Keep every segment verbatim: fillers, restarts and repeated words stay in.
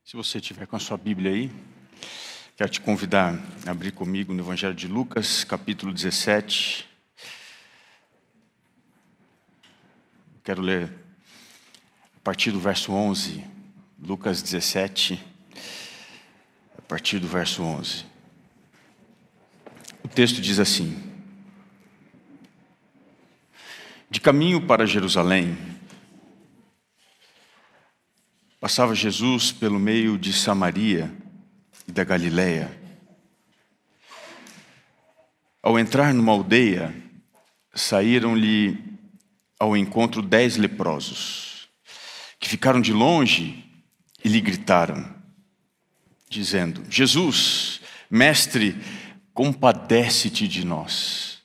Se você tiver com a sua Bíblia aí, quero te convidar a abrir comigo no Evangelho de Lucas, capítulo dezessete. Quero ler a partir do verso onze, Lucas dezessete, a partir do verso onze. O texto diz assim: De caminho para Jerusalém, passava Jesus pelo meio de Samaria e da Galileia. Ao entrar numa aldeia, saíram-lhe ao encontro dez leprosos, que ficaram de longe e lhe gritaram, dizendo: Jesus, mestre, compadece-te de nós.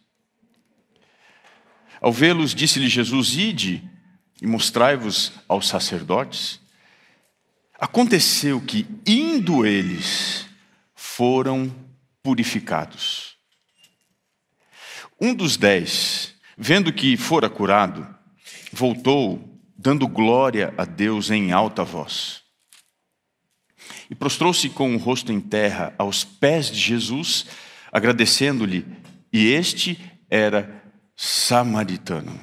Ao vê-los, disse-lhe Jesus: Ide e mostrai-vos aos sacerdotes. Aconteceu que, indo eles, foram purificados. Um dos dez, vendo que fora curado, voltou, dando glória a Deus em alta voz. E prostrou-se com o rosto em terra aos pés de Jesus, agradecendo-lhe, e este era samaritano.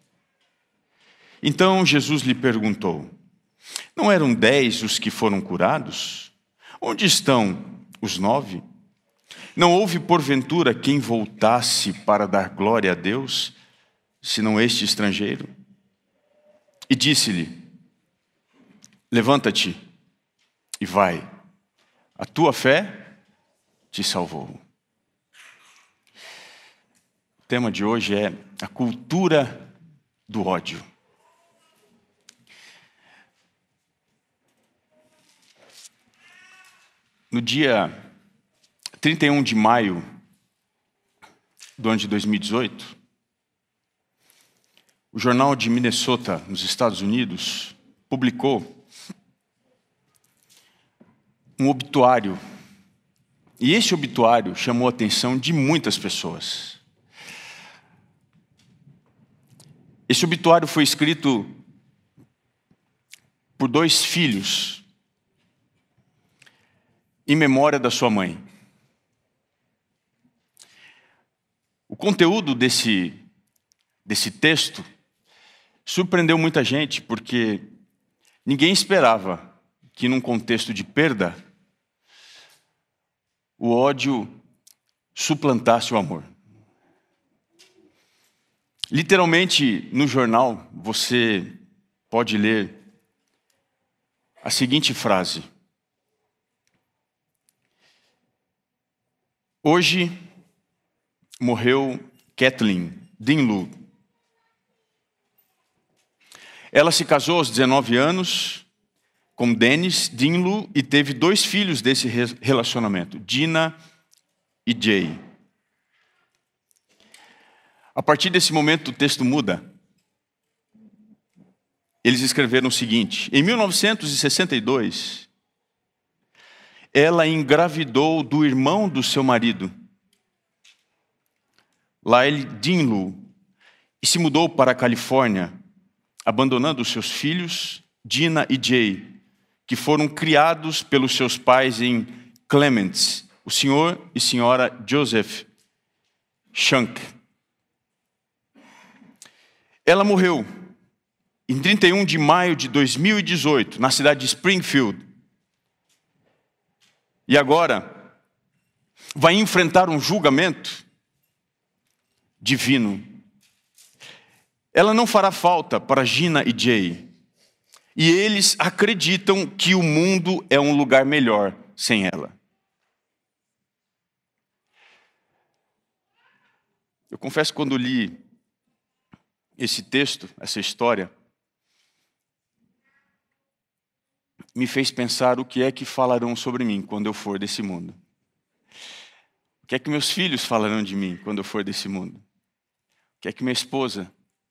Então Jesus lhe perguntou: Não eram dez os que foram curados? Onde estão os nove? Não houve, porventura, quem voltasse para dar glória a Deus, senão este estrangeiro? E disse-lhe: Levanta-te e vai, a tua fé te salvou. O tema de hoje é a cultura do ódio. No dia trinta e um de maio do ano de dois mil e dezoito, o jornal de Minnesota, nos Estados Unidos, publicou um obituário. E esse obituário chamou a atenção de muitas pessoas. Esse obituário foi escrito por dois filhos em memória da sua mãe. O conteúdo desse, desse texto surpreendeu muita gente, porque ninguém esperava que, num contexto de perda, o ódio suplantasse o amor. Literalmente, no jornal, você pode ler a seguinte frase: Hoje morreu Kathleen Dinloo. Ela se casou aos dezenove anos com Dennis Dinloo e teve dois filhos desse relacionamento, Dina e Jay. A partir desse momento, o texto muda. Eles escreveram o seguinte: Em mil novecentos e sessenta e dois, ela engravidou do irmão do seu marido, Lyle Dinloo, e se mudou para a Califórnia, abandonando os seus filhos, Dina e Jay, que foram criados pelos seus pais em Clements, o senhor e senhora Joseph Shank. Ela morreu em trinta e um de maio de dois mil e dezoito, na cidade de Springfield. E agora vai enfrentar um julgamento divino. Ela não fará falta para Gina e Jay. E eles acreditam que o mundo é um lugar melhor sem ela. Eu confesso que quando li esse texto, essa história, me fez pensar o que é que falarão sobre mim quando eu for desse mundo. O que é que meus filhos falarão de mim quando eu for desse mundo? O que é que minha esposa?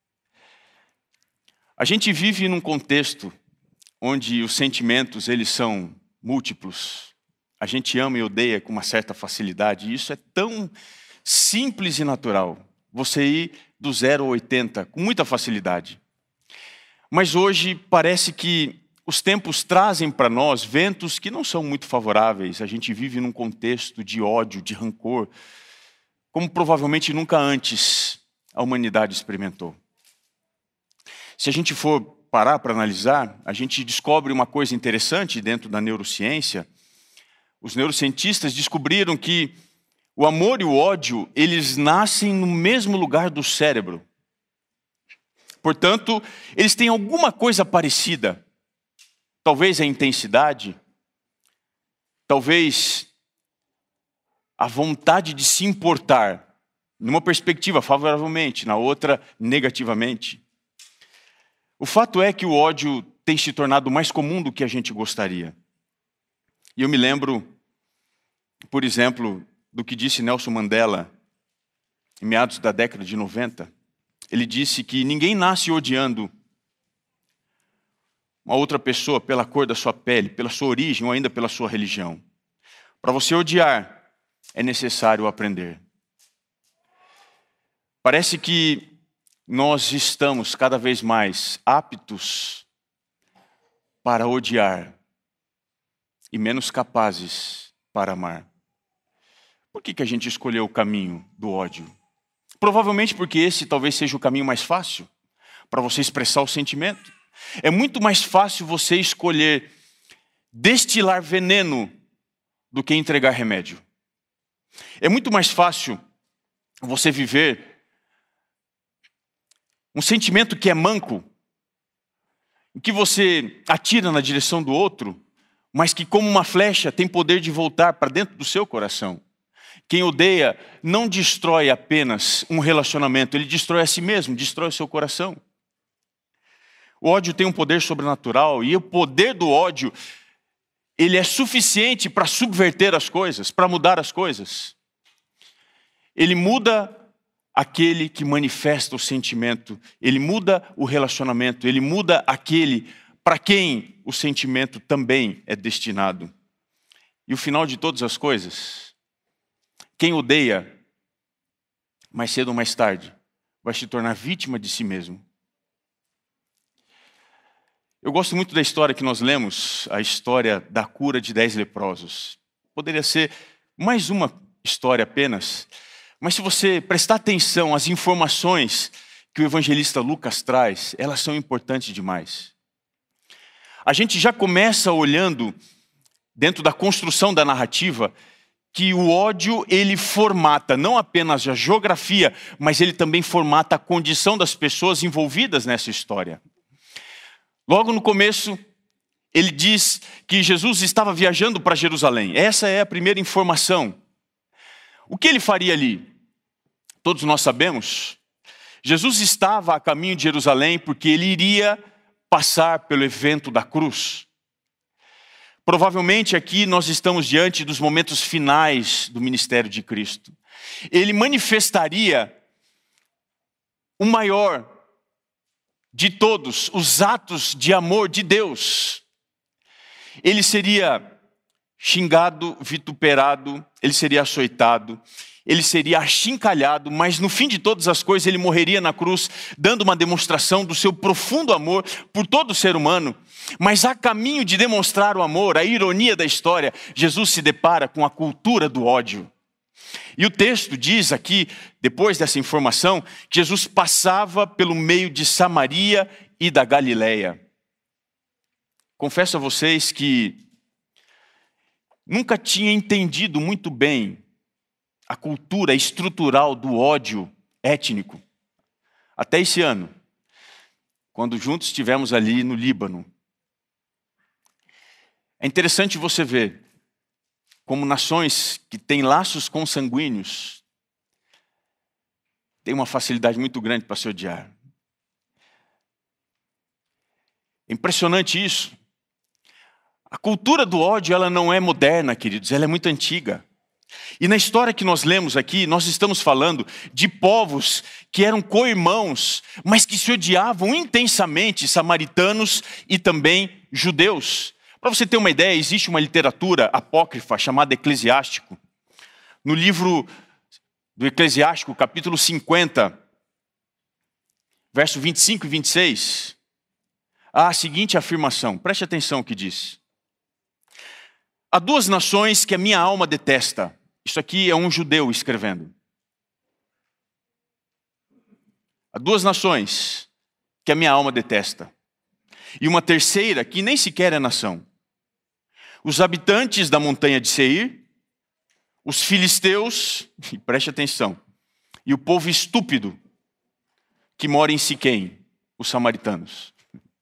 A gente vive num contexto onde os sentimentos, eles são múltiplos. A gente ama e odeia com uma certa facilidade, e isso é tão simples e natural. Você ir do zero ao oitenta com muita facilidade. Mas hoje parece que os tempos trazem para nós ventos que não são muito favoráveis. A gente vive num contexto de ódio, de rancor, como provavelmente nunca antes a humanidade experimentou. Se a gente for parar para analisar, a gente descobre uma coisa interessante dentro da neurociência. Os neurocientistas descobriram que o amor e o ódio, eles nascem no mesmo lugar do cérebro. Portanto, eles têm alguma coisa parecida. Talvez a intensidade, talvez a vontade de se importar, numa perspectiva favoravelmente, na outra negativamente. O fato é que o ódio tem se tornado mais comum do que a gente gostaria. E eu me lembro, por exemplo, do que disse Nelson Mandela, em meados da década de noventa. Ele disse que ninguém nasce odiando uma outra pessoa pela cor da sua pele, pela sua origem ou ainda pela sua religião. Para você odiar, é necessário aprender. Parece que nós estamos cada vez mais aptos para odiar e menos capazes para amar. Por que que a gente escolheu o caminho do ódio? Provavelmente porque esse talvez seja o caminho mais fácil para você expressar o sentimento. É muito mais fácil você escolher destilar veneno do que entregar remédio. É muito mais fácil você viver um sentimento que é manco, em que você atira na direção do outro, mas que como uma flecha tem poder de voltar para dentro do seu coração. Quem odeia não destrói apenas um relacionamento, ele destrói a si mesmo, destrói o seu coração. O ódio tem um poder sobrenatural e o poder do ódio, ele é suficiente para subverter as coisas, para mudar as coisas. Ele muda aquele que manifesta o sentimento, ele muda o relacionamento, ele muda aquele para quem o sentimento também é destinado. E o final de todas as coisas, quem odeia, mais cedo ou mais tarde, vai se tornar vítima de si mesmo. Eu gosto muito da história que nós lemos, a história da cura de dez leprosos. Poderia ser mais uma história apenas, mas se você prestar atenção às informações que o evangelista Lucas traz, elas são importantes demais. A gente já começa olhando, dentro da construção da narrativa, que o ódio, ele formata não apenas a geografia, mas ele também formata a condição das pessoas envolvidas nessa história. Logo no começo, ele diz que Jesus estava viajando para Jerusalém. Essa é a primeira informação. O que ele faria ali? Todos nós sabemos. Jesus estava a caminho de Jerusalém porque ele iria passar pelo evento da cruz. Provavelmente aqui nós estamos diante dos momentos finais do ministério de Cristo. Ele manifestaria o maior de todos os atos de amor de Deus. Ele seria xingado, vituperado, ele seria açoitado, ele seria achincalhado, mas no fim de todas as coisas ele morreria na cruz, dando uma demonstração do seu profundo amor por todo ser humano. Mas a caminho de demonstrar o amor, a ironia da história, Jesus se depara com a cultura do ódio. E o texto diz aqui, depois dessa informação, que Jesus passava pelo meio de Samaria e da Galileia. Confesso a vocês que nunca tinha entendido muito bem a cultura estrutural do ódio étnico. Até esse ano, quando juntos estivemos ali no Líbano. É interessante você ver como nações que têm laços consanguíneos têm uma facilidade muito grande para se odiar. É impressionante isso. A cultura do ódio, ela não é moderna, queridos, ela é muito antiga. E na história que nós lemos aqui, nós estamos falando de povos que eram co-irmãos, mas que se odiavam intensamente, samaritanos e também judeus. Para você ter uma ideia, existe uma literatura apócrifa chamada Eclesiástico. No livro do Eclesiástico, capítulo cinquenta, verso vinte e cinco e vinte e seis, a seguinte afirmação. Preste atenção ao que diz. Há duas nações que a minha alma detesta. Isso aqui é um judeu escrevendo. Há duas nações que a minha alma detesta. E uma terceira que nem sequer é nação. Os habitantes da montanha de Seir, os filisteus, e preste atenção, e o povo estúpido que mora em Siquém, os samaritanos.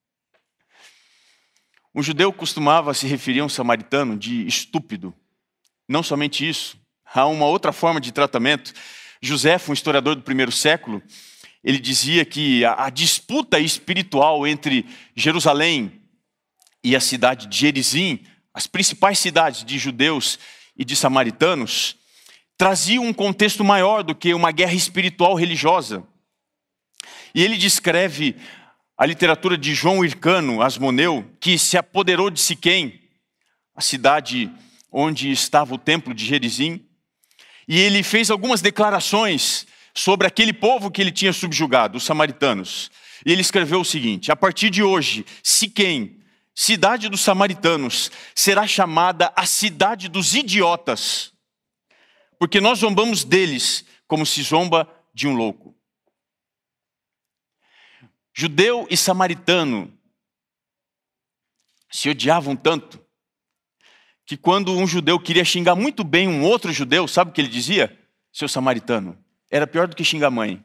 Um judeu costumava se referir a um samaritano de estúpido. Não somente isso, há uma outra forma de tratamento. Joséfo, um historiador do primeiro século, ele dizia que a, a disputa espiritual entre Jerusalém e a cidade de Gerizim, as principais cidades de judeus e de samaritanos, trazia um contexto maior do que uma guerra espiritual religiosa. E ele descreve a literatura de João Hircano Asmoneu, que se apoderou de Siquém, a cidade onde estava o templo de Gerizim, e ele fez algumas declarações sobre aquele povo que ele tinha subjugado, os samaritanos. E ele escreveu o seguinte: a partir de hoje, Siquém, cidade dos samaritanos, será chamada a cidade dos idiotas, porque nós zombamos deles como se zomba de um louco. Judeu e samaritano se odiavam tanto que quando um judeu queria xingar muito bem um outro judeu, sabe o que ele dizia? Seu samaritano. Era pior do que xingar a mãe.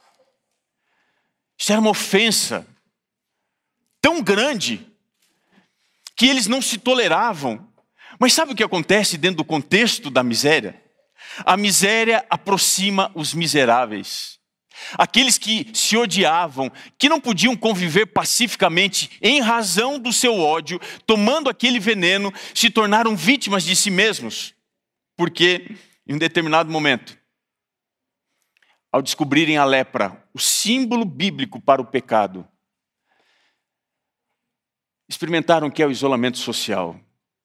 Isso era uma ofensa tão grande que eles não se toleravam. Mas sabe o que acontece dentro do contexto da miséria? A miséria aproxima os miseráveis. Aqueles que se odiavam, que não podiam conviver pacificamente em razão do seu ódio, tomando aquele veneno, se tornaram vítimas de si mesmos. Porque, em um determinado momento, ao descobrirem a lepra, o símbolo bíblico para o pecado, experimentaram o que é o isolamento social.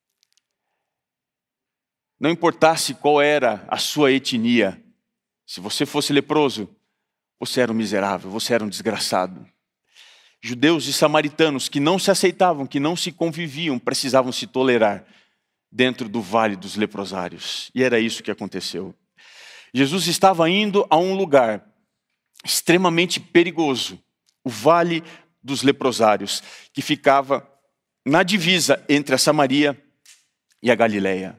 Não importasse qual era a sua etnia, se você fosse leproso, você era um miserável, você era um desgraçado. Judeus e samaritanos que não se aceitavam, que não se conviviam, precisavam se tolerar dentro do vale dos leprosários. E era isso que aconteceu. Jesus estava indo a um lugar extremamente perigoso, o vale dos leprosários, que ficava na divisa entre a Samaria e a Galileia.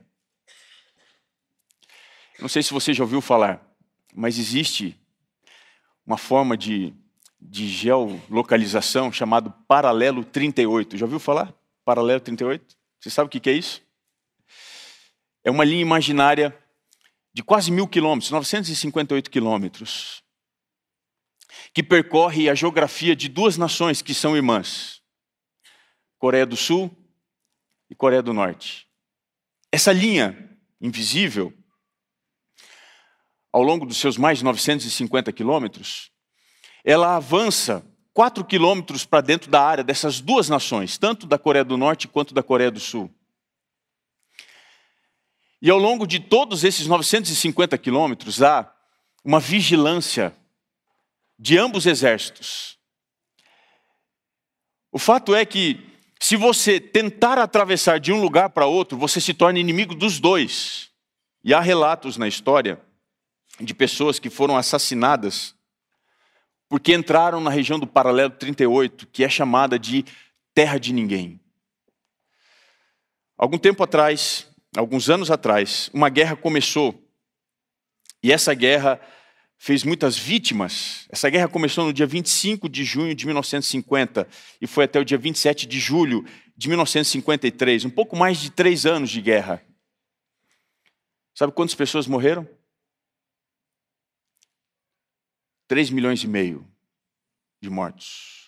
Não sei se você já ouviu falar, mas existe uma forma de, de geolocalização chamado paralelo trinta e oito. Já ouviu falar? Paralelo trinta e oito? Você sabe o que é isso? É uma linha imaginária de quase mil quilômetros, novecentos e cinquenta e oito quilômetros, que percorre a geografia de duas nações que são irmãs, Coreia do Sul e Coreia do Norte. Essa linha invisível, ao longo dos seus mais de novecentos e cinquenta quilômetros, ela avança quatro quilômetros para dentro da área dessas duas nações, tanto da Coreia do Norte quanto da Coreia do Sul. E ao longo de todos esses novecentos e cinquenta quilômetros, há uma vigilância de ambos exércitos. O fato é que, se você tentar atravessar de um lugar para outro, você se torna inimigo dos dois. E há relatos na história de pessoas que foram assassinadas porque entraram na região do paralelo trinta e oito, que é chamada de terra de ninguém. Algum tempo atrás, alguns anos atrás, uma guerra começou. E essa guerra fez muitas vítimas. Essa guerra começou no dia vinte e cinco de junho de mil novecentos e cinquenta e foi até o dia vinte e sete de julho de mil novecentos e cinquenta e três. Um pouco mais de três anos de guerra. Sabe quantas pessoas morreram? Três milhões e meio de mortos.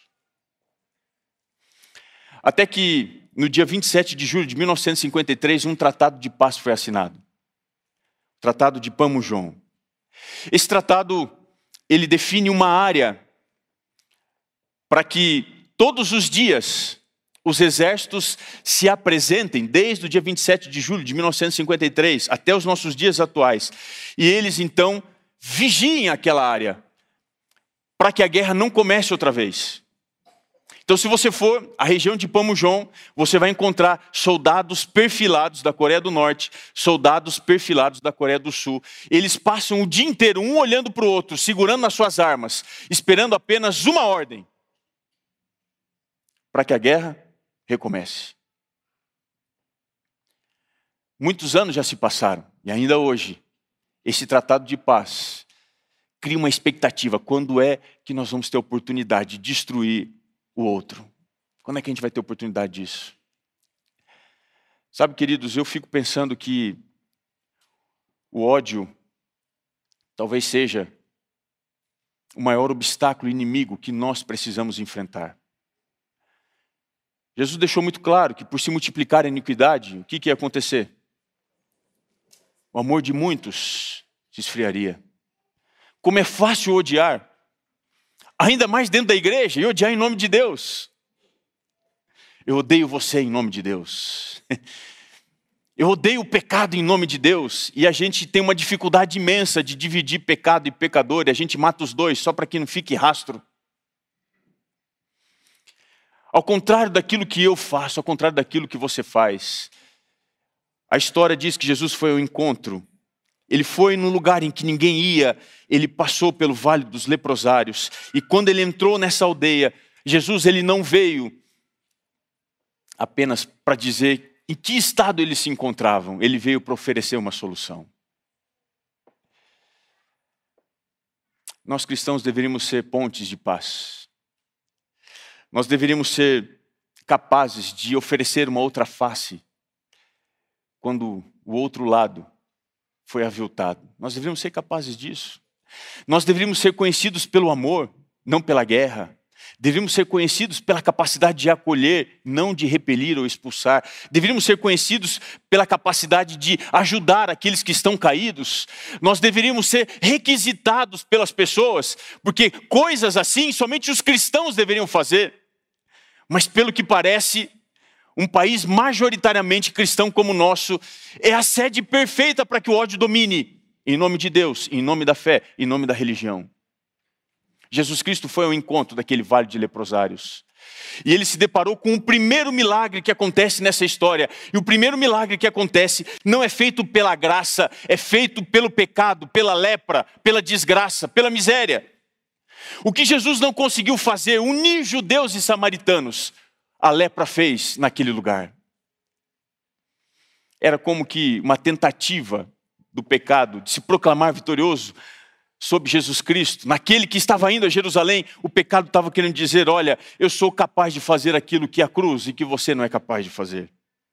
Até que, no dia vinte e sete de julho de mil novecentos e cinquenta e três, um tratado de paz foi assinado. O Tratado de Panmunjom. Esse tratado, ele define uma área para que todos os dias os exércitos se apresentem, desde o dia vinte e sete de julho de mil novecentos e cinquenta e três até os nossos dias atuais. E eles, então, vigiem aquela área, para que a guerra não comece outra vez. Então, se você for à região de Panmunjom, você vai encontrar soldados perfilados da Coreia do Norte, soldados perfilados da Coreia do Sul. Eles passam o dia inteiro, um olhando para o outro, segurando nas suas armas, esperando apenas uma ordem, para que a guerra recomece. Muitos anos já se passaram, e ainda hoje, esse tratado de paz cria uma expectativa. Quando é que nós vamos ter a oportunidade de destruir o outro? Quando é que a gente vai ter oportunidade disso? Sabe, queridos, eu fico pensando que o ódio talvez seja o maior obstáculo inimigo que nós precisamos enfrentar. Jesus deixou muito claro que por se multiplicar a iniquidade, o que, que ia acontecer? O amor de muitos se esfriaria. Como é fácil odiar, ainda mais dentro da igreja, e odiar em nome de Deus. Eu odeio você em nome de Deus. Eu odeio o pecado em nome de Deus. E a gente tem uma dificuldade imensa de dividir pecado e pecador, e a gente mata os dois só para que não fique rastro. Ao contrário daquilo que eu faço, ao contrário daquilo que você faz. A história diz que Jesus foi ao encontro. Ele foi num lugar em que ninguém ia. Ele passou pelo Vale dos Leprosários. E quando ele entrou nessa aldeia, Jesus ele não veio apenas para dizer em que estado eles se encontravam. Ele veio para oferecer uma solução. Nós cristãos deveríamos ser pontes de paz. Nós deveríamos ser capazes de oferecer uma outra face quando o outro lado foi aviltado. Nós deveríamos ser capazes disso. Nós deveríamos ser conhecidos pelo amor, não pela guerra. Deveríamos ser conhecidos pela capacidade de acolher, não de repelir ou expulsar. Deveríamos ser conhecidos pela capacidade de ajudar aqueles que estão caídos. Nós deveríamos ser requisitados pelas pessoas, porque coisas assim somente os cristãos deveriam fazer. Mas pelo que parece, um país majoritariamente cristão como o nosso é a sede perfeita para que o ódio domine, em nome de Deus, em nome da fé, em nome da religião. Jesus Cristo foi ao encontro daquele vale de leprosários. E ele se deparou com o primeiro milagre que acontece nessa história. E o primeiro milagre que acontece não é feito pela graça, é feito pelo pecado, pela lepra, pela desgraça, pela miséria. O que Jesus não conseguiu fazer, unir judeus e samaritanos, a lepra fez naquele lugar. Era como que uma tentativa do pecado de se proclamar vitorioso sobre Jesus Cristo. Naquele que estava indo a Jerusalém, o pecado estava querendo dizer: olha, eu sou capaz de fazer aquilo que é a cruz e que você não é capaz de fazer.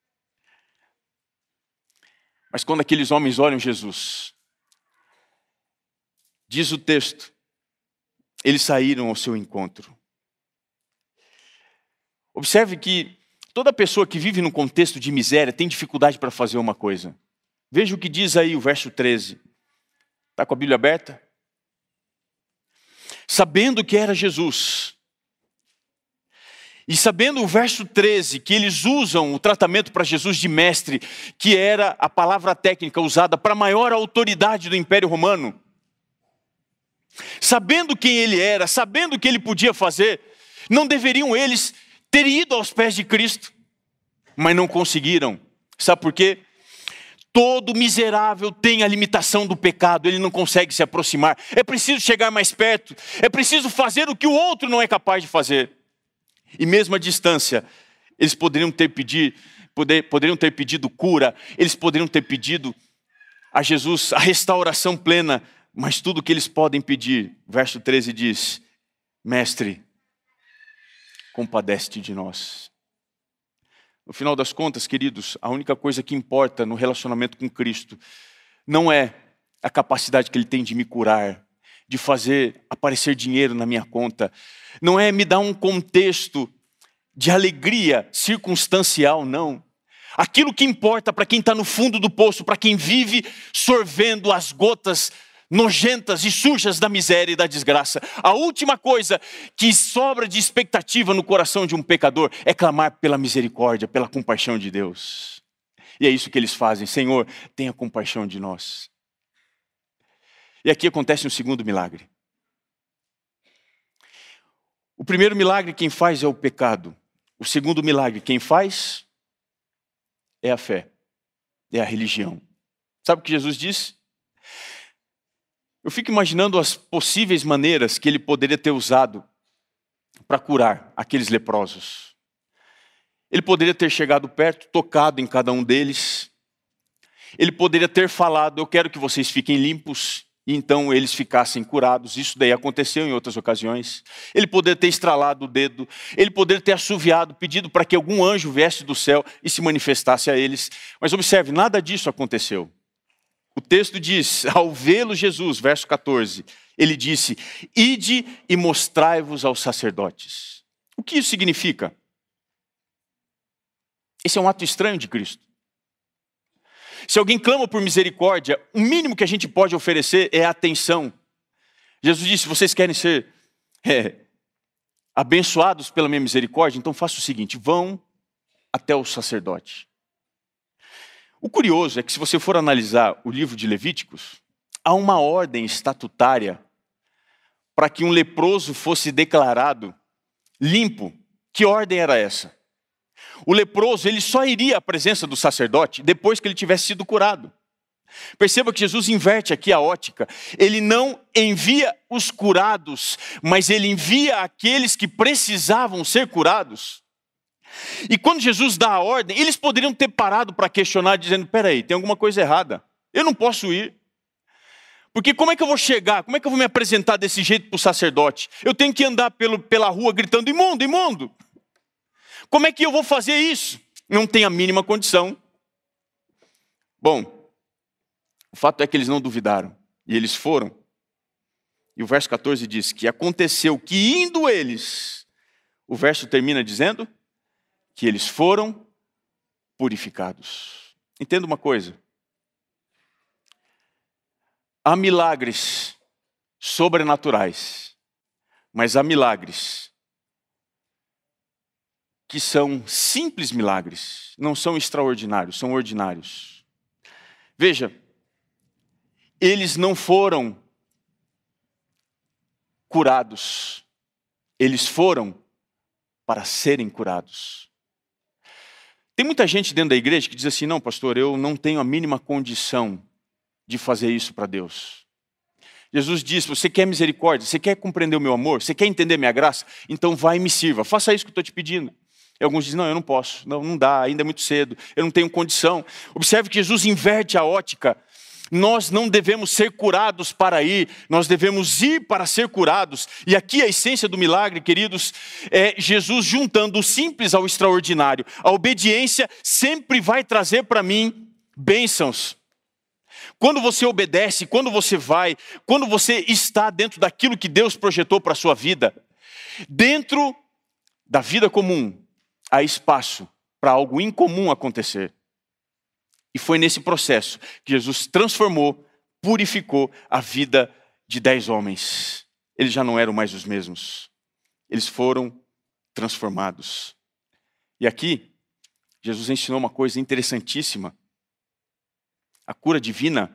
Mas quando aqueles homens olham Jesus, diz o texto, eles saíram ao seu encontro. Observe que toda pessoa que vive num contexto de miséria tem dificuldade para fazer uma coisa. Veja o que diz aí o verso treze. Está com a Bíblia aberta? Sabendo que era Jesus, e sabendo o verso treze, que eles usam o tratamento para Jesus de mestre, que era a palavra técnica usada para a maior autoridade do Império Romano, sabendo quem ele era, sabendo o que ele podia fazer, não deveriam eles ter ido aos pés de Cristo, mas não conseguiram. Sabe por quê? Todo miserável tem a limitação do pecado, ele não consegue se aproximar. É preciso chegar mais perto, é preciso fazer o que o outro não é capaz de fazer. E mesmo à distância, eles poderiam ter pedido, poder, poderiam ter pedido cura, eles poderiam ter pedido a Jesus a restauração plena, mas tudo o que eles podem pedir, verso treze diz: mestre, compadece-te de nós. No final das contas, queridos, a única coisa que importa no relacionamento com Cristo não é a capacidade que Ele tem de me curar, de fazer aparecer dinheiro na minha conta, não é me dar um contexto de alegria circunstancial, não. Aquilo que importa para quem está no fundo do poço, para quem vive sorvendo as gotas nojentas e sujas da miséria e da desgraça. A última coisa que sobra de expectativa no coração de um pecador é clamar pela misericórdia, pela compaixão de Deus. E é isso que eles fazem: Senhor, tenha compaixão de nós. E aqui acontece um segundo milagre. O primeiro milagre quem faz é o pecado. O segundo milagre quem faz é a fé, é a religião. Sabe o que Jesus disse? Eu fico imaginando as possíveis maneiras que ele poderia ter usado para curar aqueles leprosos. Ele poderia ter chegado perto, tocado em cada um deles. Ele poderia ter falado, eu quero que vocês fiquem limpos, e então eles ficassem curados. Isso daí aconteceu em outras ocasiões. Ele poderia ter estralado o dedo. Ele poderia ter assoviado, pedido para que algum anjo viesse do céu e se manifestasse a eles. Mas observe, nada disso aconteceu. O texto diz, ao vê-lo Jesus, verso quatorze, ele disse, ide e mostrai-vos aos sacerdotes. O que isso significa? Esse é um ato estranho de Cristo. Se alguém clama por misericórdia, o mínimo que a gente pode oferecer é atenção. Jesus disse, vocês querem ser é, abençoados pela minha misericórdia? Então faça o seguinte, vão até o sacerdote. O curioso é que se você for analisar o livro de Levíticos, há uma ordem estatutária para que um leproso fosse declarado limpo. Que ordem era essa? O leproso, ele só iria à presença do sacerdote depois que ele tivesse sido curado. Perceba que Jesus inverte aqui a ótica. Ele não envia os curados, mas ele envia aqueles que precisavam ser curados. E quando Jesus dá a ordem, eles poderiam ter parado para questionar, dizendo, peraí, tem alguma coisa errada. Eu não posso ir. Porque como é que eu vou chegar? Como é que eu vou me apresentar desse jeito para o sacerdote? Eu tenho que andar pelo, pela rua gritando, imundo, imundo. Como é que eu vou fazer isso? Não tem a mínima condição. Bom, o fato é que eles não duvidaram. E eles foram. E o verso quatorze diz que aconteceu que indo eles, o verso termina dizendo que eles foram purificados. Entenda uma coisa. Há milagres sobrenaturais, mas há milagres que são simples milagres, não são extraordinários, são ordinários. Veja, eles não foram curados, eles foram para serem curados. Tem muita gente dentro da igreja que diz assim, não pastor, eu não tenho a mínima condição de fazer isso para Deus. Jesus disse, você quer misericórdia, você quer compreender o meu amor, você quer entender minha graça? Então vai e me sirva, faça isso que eu estou te pedindo. E alguns dizem, não, eu não posso, não, não dá, ainda é muito cedo, eu não tenho condição. Observe que Jesus inverte a ótica. Nós não devemos ser curados para ir, nós devemos ir para ser curados. E aqui a essência do milagre, queridos, é Jesus juntando o simples ao extraordinário. A obediência sempre vai trazer para mim bênçãos. Quando você obedece, quando você vai, quando você está dentro daquilo que Deus projetou para a sua vida, dentro da vida comum, há espaço para algo incomum acontecer. E foi nesse processo que Jesus transformou, purificou a vida de dez homens. Eles já não eram mais os mesmos. Eles foram transformados. E aqui, Jesus ensinou uma coisa interessantíssima. A cura divina,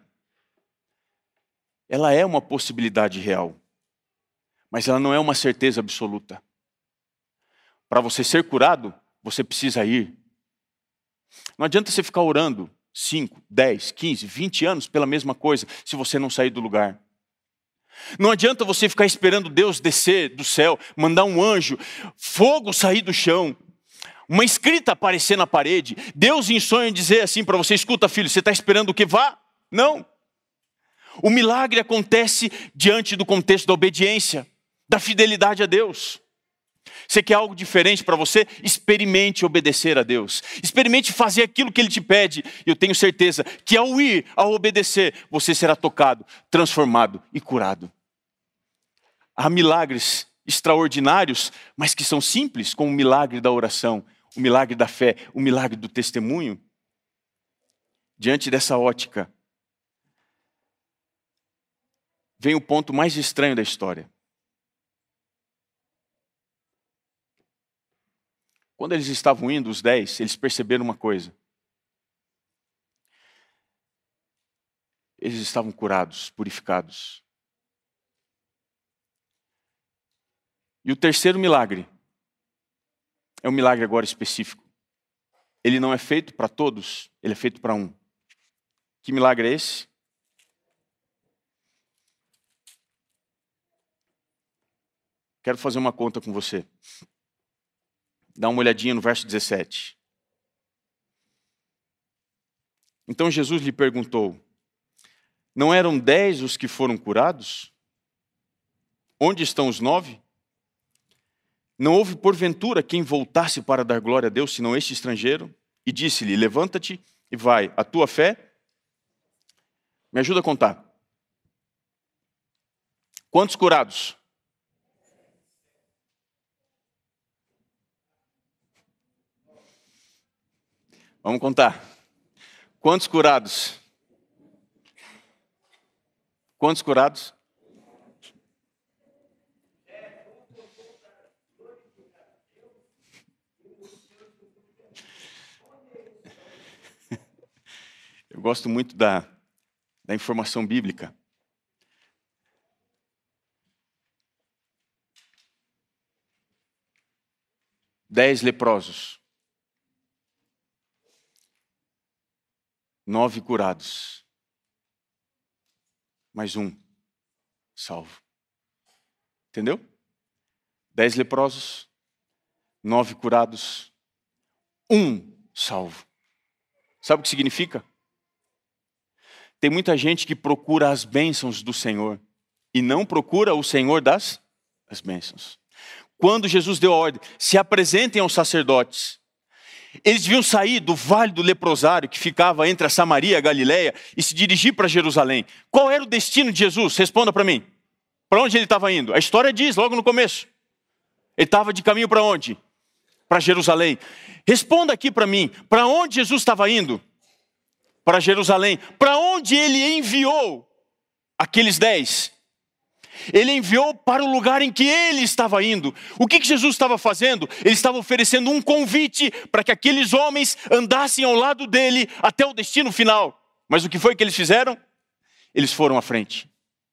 ela é uma possibilidade real, mas ela não é uma certeza absoluta. Para você ser curado, você precisa ir. Não adianta você ficar orando cinco, dez, quinze, vinte anos pela mesma coisa, se você não sair do lugar. Não adianta você ficar esperando Deus descer do céu, mandar um anjo, fogo sair do chão, uma escrita aparecer na parede, Deus em sonho dizer assim para você, escuta filho, você está esperando o que vá? Não. O milagre acontece diante do contexto da obediência, da fidelidade a Deus. Você quer algo diferente para você? Experimente obedecer a Deus. Experimente fazer aquilo que Ele te pede. E eu tenho certeza que ao ir, ao obedecer, você será tocado, transformado e curado. Há milagres extraordinários, mas que são simples, como o milagre da oração, o milagre da fé, o milagre do testemunho. Diante dessa ótica, vem o ponto mais estranho da história. Quando eles estavam indo, os dez, eles perceberam uma coisa. Eles estavam curados, purificados. E o terceiro milagre é um milagre agora específico. Ele não é feito para todos, ele é feito para um. Que milagre é esse? Quero fazer uma conta com você. Dá uma olhadinha no verso dezessete. Então Jesus lhe perguntou: não eram dez os que foram curados? Onde estão os nove? Não houve porventura quem voltasse para dar glória a Deus, senão este estrangeiro? E disse-lhe: levanta-te e vai, a tua fé... Me ajuda a contar. Quantos curados? Vamos contar. Quantos curados? Quantos curados? Eu gosto muito da, da informação bíblica. Dez leprosos. Nove curados. Mais um salvo. Entendeu? Dez leprosos. Nove curados. Um salvo. Sabe o que significa? Tem muita gente que procura as bênçãos do Senhor e não procura o Senhor das, das bênçãos. Quando Jesus deu a ordem, se apresentem aos sacerdotes, eles deviam sair do vale do leprosário, que ficava entre a Samaria e a Galileia, e se dirigir para Jerusalém. Qual era o destino de Jesus? Responda para mim. Para onde ele estava indo? A história diz logo no começo. Ele estava de caminho para onde? Para Jerusalém. Responda aqui para mim, para onde Jesus estava indo? Para Jerusalém. Para onde ele enviou aqueles dez? Ele enviou para o lugar em que ele estava indo. O que, que Jesus estava fazendo? Ele estava oferecendo um convite para que aqueles homens andassem ao lado dele até o destino final. Mas o que foi que eles fizeram? Eles foram à frente.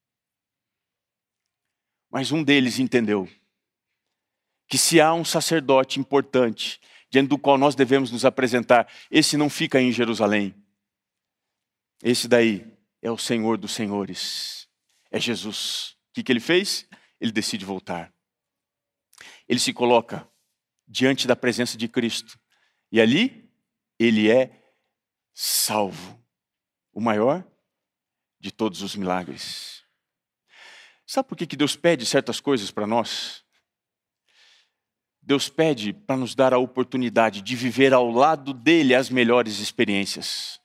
Mas um deles entendeu que se há um sacerdote importante diante do qual nós devemos nos apresentar, esse não fica em Jerusalém. Esse daí é o Senhor dos Senhores, é Jesus. O que, que ele fez? Ele decide voltar. Ele se coloca diante da presença de Cristo. E ali, ele é salvo. O maior de todos os milagres. Sabe por que, que Deus pede certas coisas para nós? Deus pede para nos dar a oportunidade de viver ao lado dele as melhores experiências.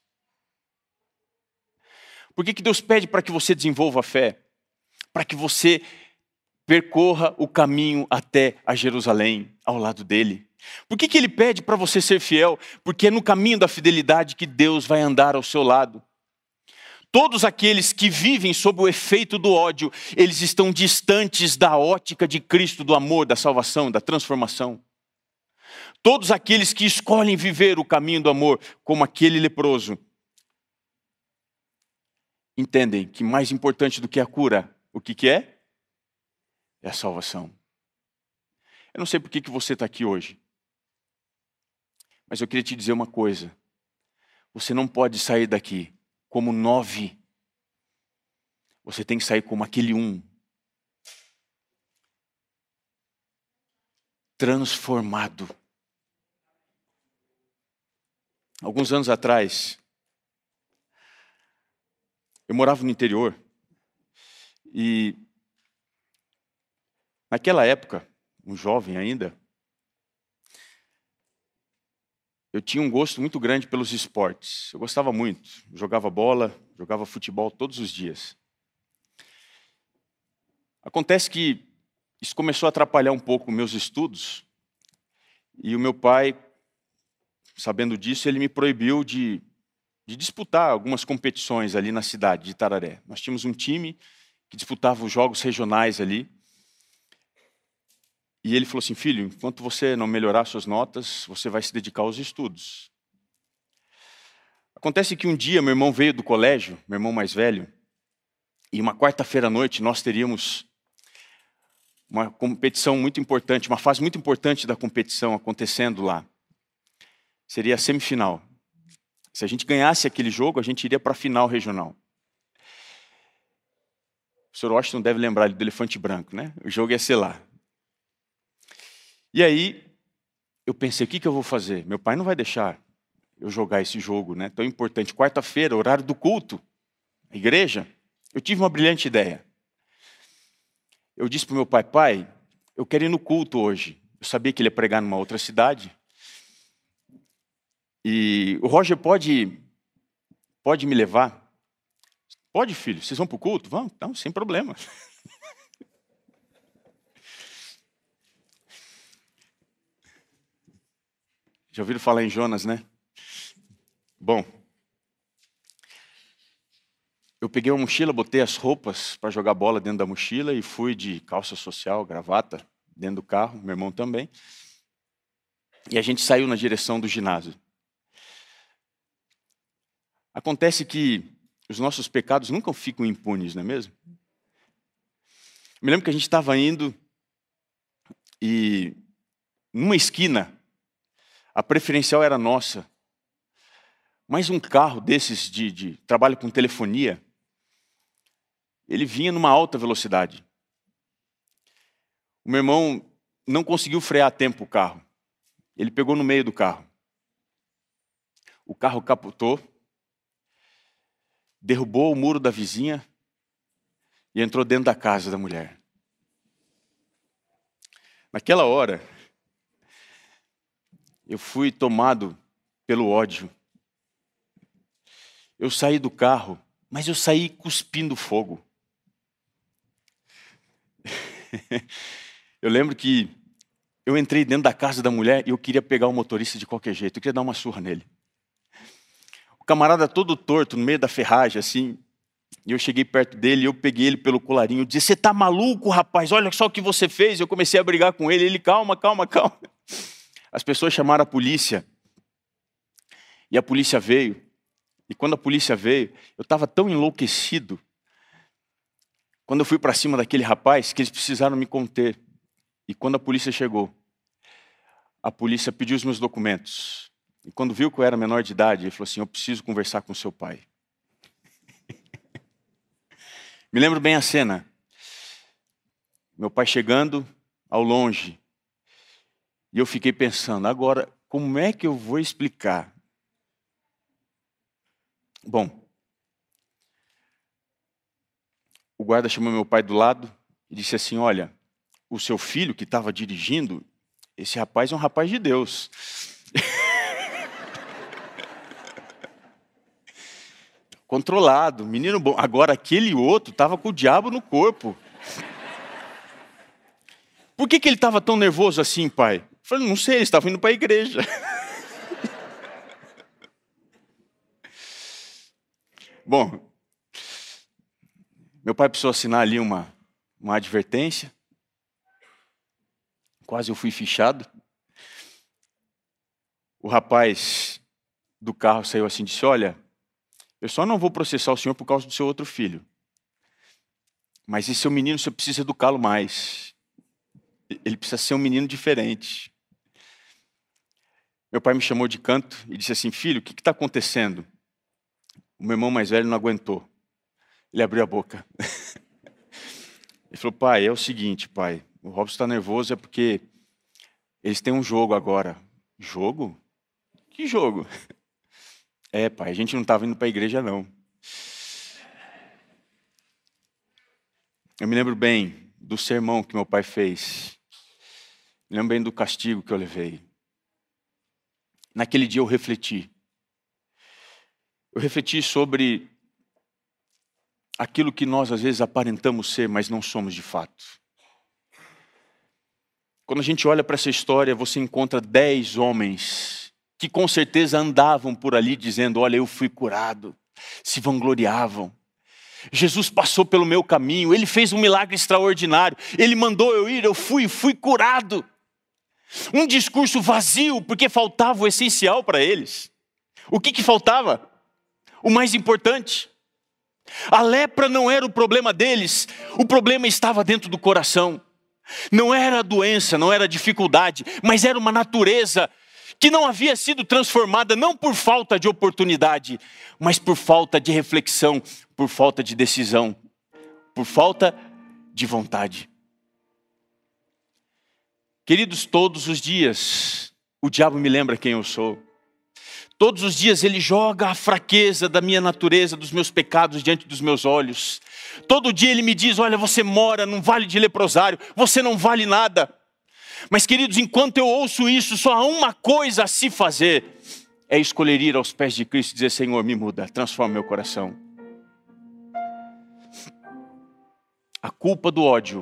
Por que, que Deus pede para que você desenvolva a fé? Para que você percorra o caminho até a Jerusalém, ao lado dele. Por que, que ele pede para você ser fiel? Porque é no caminho da fidelidade que Deus vai andar ao seu lado. Todos aqueles que vivem sob o efeito do ódio, eles estão distantes da ótica de Cristo, do amor, da salvação, da transformação. Todos aqueles que escolhem viver o caminho do amor, como aquele leproso, entendem que mais importante do que a cura, o que, que é? É a salvação. Eu não sei por que, que você está aqui hoje, mas eu queria te dizer uma coisa. Você não pode sair daqui como nove. Você tem que sair como aquele um. Transformado. Alguns anos atrás, eu morava no interior e naquela época, um jovem ainda, eu tinha um gosto muito grande pelos esportes. Eu gostava muito, jogava bola, jogava futebol todos os dias. Acontece que isso começou a atrapalhar um pouco meus estudos e o meu pai, sabendo disso, ele me proibiu de de disputar algumas competições ali na cidade de Itararé. Nós tínhamos um time que disputava os jogos regionais ali. E ele falou assim: filho, enquanto você não melhorar suas notas, você vai se dedicar aos estudos. Acontece que um dia meu irmão veio do colégio, meu irmão mais velho, e uma quarta-feira à noite nós teríamos uma competição muito importante, uma fase muito importante da competição acontecendo lá. Seria a semifinal. Se a gente ganhasse aquele jogo, a gente iria para a final regional. O senhor Washington deve lembrar do elefante branco, né? O jogo ia ser lá. E aí, eu pensei, o que, que eu vou fazer? Meu pai não vai deixar eu jogar esse jogo, né? Tão importante. Quarta-feira, horário do culto, a igreja. Eu tive uma brilhante ideia. Eu disse para o meu pai, pai, eu quero ir no culto hoje. Eu sabia que ele ia pregar numa outra cidade. E o Roger pode, pode me levar? Pode, filho. Vocês vão para o culto? Vão? Não, sem problema. Já ouviram falar em Jonas, né? Bom, eu peguei uma mochila, botei as roupas para jogar bola dentro da mochila e fui de calça social, gravata, dentro do carro, meu irmão também. E a gente saiu na direção do ginásio. Acontece que os nossos pecados nunca ficam impunes, não é mesmo? Me lembro que a gente estava indo e numa esquina, a preferencial era nossa, mas um carro desses de, de trabalho com telefonia, ele vinha numa alta velocidade. O meu irmão não conseguiu frear a tempo o carro. Ele pegou no meio do carro. O carro capotou, derrubou o muro da vizinha e entrou dentro da casa da mulher. Naquela hora, eu fui tomado pelo ódio. Eu saí do carro, mas eu saí cuspindo fogo. Eu lembro que eu entrei dentro da casa da mulher e eu queria pegar o motorista de qualquer jeito, eu queria dar uma surra nele. O camarada todo torto, no meio da ferragem, assim, e eu cheguei perto dele e eu peguei ele pelo colarinho, eu disse, você tá maluco, rapaz, olha só o que você fez. Eu comecei a brigar com ele, ele, calma, calma, calma. As pessoas chamaram a polícia, e a polícia veio, e quando a polícia veio, eu estava tão enlouquecido, quando eu fui para cima daquele rapaz, que eles precisaram me conter. E quando a polícia chegou, a polícia pediu os meus documentos. E quando viu que eu era menor de idade, ele falou assim, eu preciso conversar com seu pai. Me lembro bem a cena. Meu pai chegando ao longe. E eu fiquei pensando, agora, como é que eu vou explicar? Bom, o guarda chamou meu pai do lado e disse assim, olha, o seu filho que estava dirigindo, esse rapaz é um rapaz de Deus. Controlado, menino bom. Agora aquele outro estava com o diabo no corpo. Por que, que ele estava tão nervoso assim, pai? Eu falei, não sei, ele estava indo para a igreja. Bom, meu pai precisou assinar ali uma, uma advertência. Quase eu fui fichado. O rapaz do carro saiu assim e disse, olha, eu só não vou processar o senhor por causa do seu outro filho. Mas esse seu menino, você precisa educá-lo mais. Ele precisa ser um menino diferente. Meu pai me chamou de canto e disse assim, filho, o que está acontecendo? O meu irmão mais velho não aguentou. Ele abriu a boca. Ele falou, pai, é o seguinte, pai, o Robson está nervoso é porque eles têm um jogo agora. Jogo? Que jogo? É, pai, a gente não estava indo para a igreja, não. Eu me lembro bem do sermão que meu pai fez. Me lembro bem do castigo que eu levei. Naquele dia eu refleti. Eu refleti sobre aquilo que nós às vezes aparentamos ser, mas não somos de fato. Quando a gente olha para essa história, você encontra dez homens que com certeza andavam por ali dizendo, olha, eu fui curado, se vangloriavam. Jesus passou pelo meu caminho, ele fez um milagre extraordinário, ele mandou eu ir, eu fui, fui curado. Um discurso vazio, porque faltava o essencial para eles. O que que faltava? O mais importante. A lepra não era o problema deles, o problema estava dentro do coração. Não era doença, não era dificuldade, mas era uma natureza que não havia sido transformada não por falta de oportunidade, mas por falta de reflexão, por falta de decisão, por falta de vontade. Queridos, todos os dias o diabo me lembra quem eu sou. Todos os dias ele joga a fraqueza da minha natureza, dos meus pecados diante dos meus olhos. Todo dia ele me diz, olha, você mora num vale de leprosário, você não vale nada. Mas queridos, enquanto eu ouço isso, só há uma coisa a se fazer, é escolher ir aos pés de Cristo e dizer, Senhor, me muda, transforma meu coração. A culpa do ódio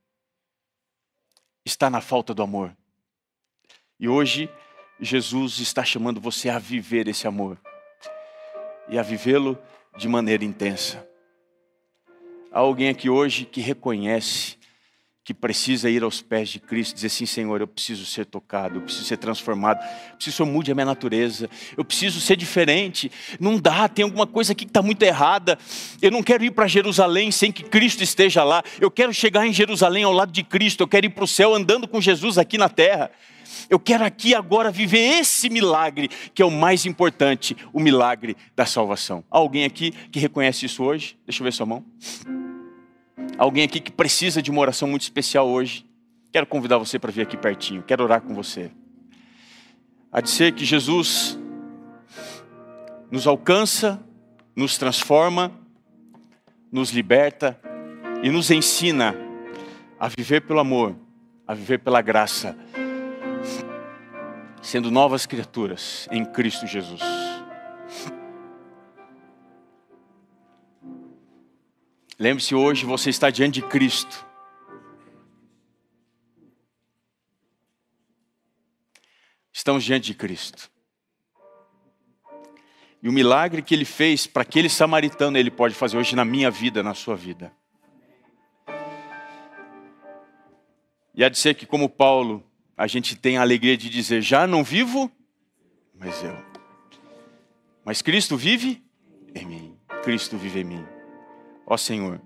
está na falta do amor. E hoje, Jesus está chamando você a viver esse amor. E a vivê-lo de maneira intensa. Há alguém aqui hoje que reconhece que precisa ir aos pés de Cristo e dizer assim, Senhor, eu preciso ser tocado, eu preciso ser transformado, eu preciso que o Senhor mude a minha natureza, eu preciso ser diferente, não dá, tem alguma coisa aqui que está muito errada, eu não quero ir para Jerusalém sem que Cristo esteja lá, eu quero chegar em Jerusalém ao lado de Cristo, eu quero ir para o céu andando com Jesus aqui na terra, eu quero aqui agora viver esse milagre, que é o mais importante, o milagre da salvação. Há alguém aqui que reconhece isso hoje? Deixa eu ver sua mão. Alguém aqui que precisa de uma oração muito especial hoje? Quero convidar você para vir aqui pertinho. Quero orar com você. Há de ser que Jesus nos alcança, nos transforma, nos liberta e nos ensina a viver pelo amor, a viver pela graça, sendo novas criaturas em Cristo Jesus. Lembre-se, hoje você está diante de Cristo. Estamos diante de Cristo. E o milagre que Ele fez para aquele samaritano, Ele pode fazer hoje na minha vida, na sua vida. E há de ser que, como Paulo, a gente tem a alegria de dizer, já não vivo, mas eu. Mas Cristo vive em mim. Cristo vive em mim. Ó Senhor,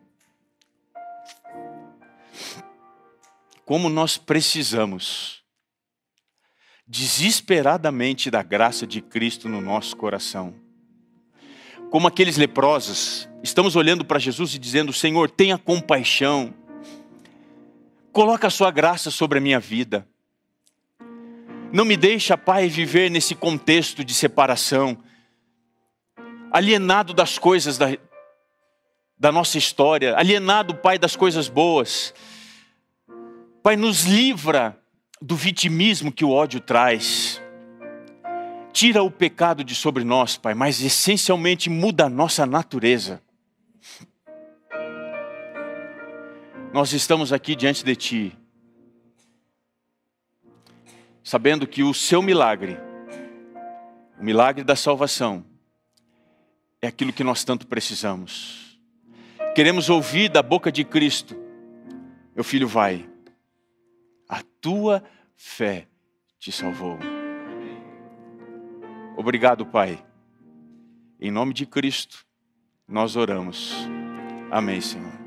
como nós precisamos desesperadamente da graça de Cristo no nosso coração. Como aqueles leprosos, estamos olhando para Jesus e dizendo, Senhor, tenha compaixão. Coloca a sua graça sobre a minha vida. Não me deixa, Pai, viver nesse contexto de separação, alienado das coisas da da nossa história, alienado, Pai, das coisas boas. Pai, nos livra do vitimismo que o ódio traz. Tira o pecado de sobre nós, Pai, mas essencialmente muda a nossa natureza. Nós estamos aqui diante de Ti, sabendo que o Seu milagre, o milagre da salvação, é aquilo que nós tanto precisamos. Queremos ouvir da boca de Cristo, meu filho, vai, a tua fé te salvou. Obrigado, Pai. Em nome de Cristo, nós oramos. Amém, Senhor.